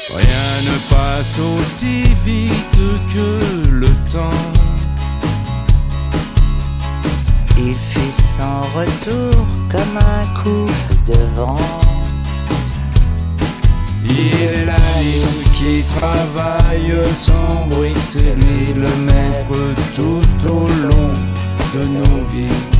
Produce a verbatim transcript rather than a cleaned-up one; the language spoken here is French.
Rien ne passe aussi vite que le temps. Il fut sans retour comme un coup de vent. Il est la ligne qui travaille sans bruit, c'est lui le maître tout au long de nos vies.